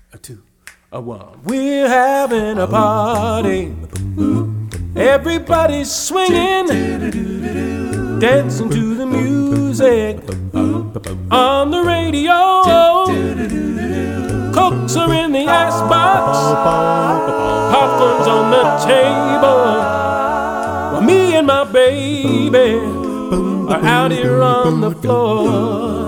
a two, a one. We're having a party. Everybody's swinging, dancing to the music on the radio. Cokes are in the icebox, popcorn's on the table. Well, me and my baby are out here on the floor.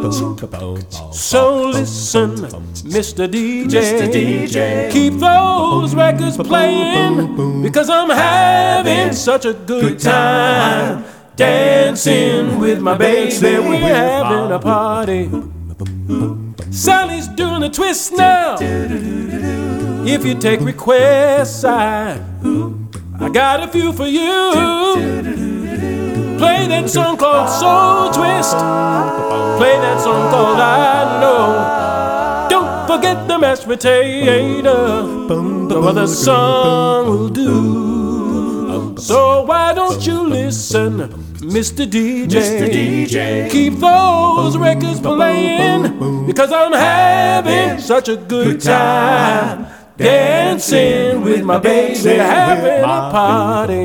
So listen, Mr. DJ, keep those records playing, because I'm having such a good time dancing with my baby. We're having a party. Sally's doing the twist now. If you take requests, I got a few for you. Play that song called Soul Twist. Play that song called I Know. Don't forget the mashed potato. No other song will do. So why don't you listen, Mr. DJ? Keep those records playing, because I'm having such a good time dancing with my baby. Having a party.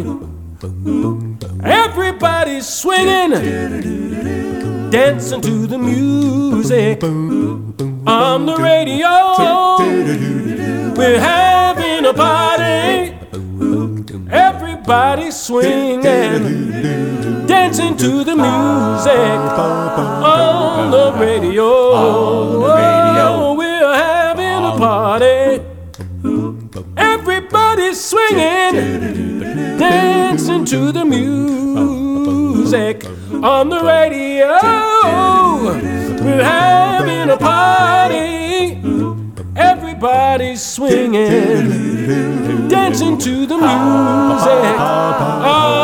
Everybody's swinging, dancing to the music on the radio. We're having a party. Everybody's swinging, dancing to the music on the radio. We're having a party. Everybody's swinging, dancing to the music on the radio. We're having a party. Everybody's swinging, dancing to the music